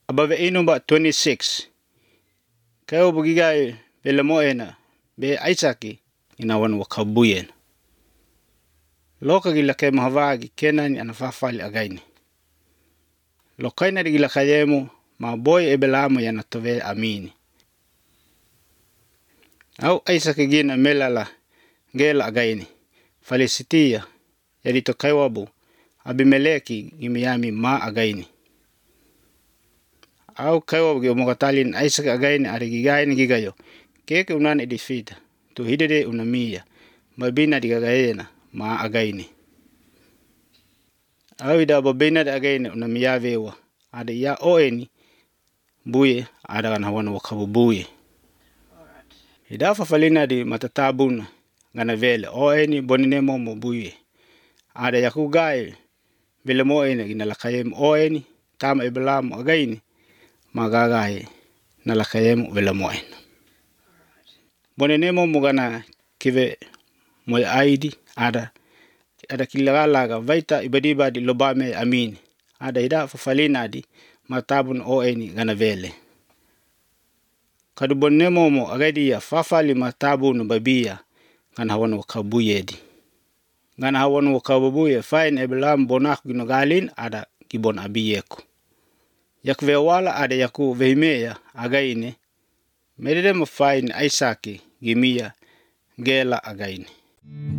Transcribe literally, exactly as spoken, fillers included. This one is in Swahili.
Above ino ba twenty-six. Kaya bugigai vele moena be Isaki ina wan wakabuyen. Loka gila ke mahavagi kenani anafafali againi. Lokaina di gila kayemu ma boy ebelamo yana tove amini. Au Isaki gina melala gela againi. Falisitia yadi to kaiwabu Abimeleki gimiyami ma againi. Au kaiwabu gi omogatalin Isaki againi arigigaini gigayo. Keke unana edifita. Tu hidede unamia. Mabina digagayena ma againi. Au ida babina di againi unamia vewa. Ada ya oeni buye ada gana wana wakabu buye. Ida fafalina di matatabuna gana vele oeni boninemo mo buye. Ada yaku gai vele moene gina lakayem oeni tama ebelamu againi magagai na lakayem vele moene. Boninemo mo gana kive moy aidi ada ada kilagalaga vaita ibadiba di lobame amini. Ada ida fafalina di matabun oeni gana vele. Kadu boninemo mo agaidi ya fafali matabun babia gana hawan wakabuye di. Gana hawan wakabuye fain ebelam bonak ginogalin ada kibon abiyeko. Yak vewala ada yaku vehimeya againi. Medede mo fain Isaki gimia gela againi.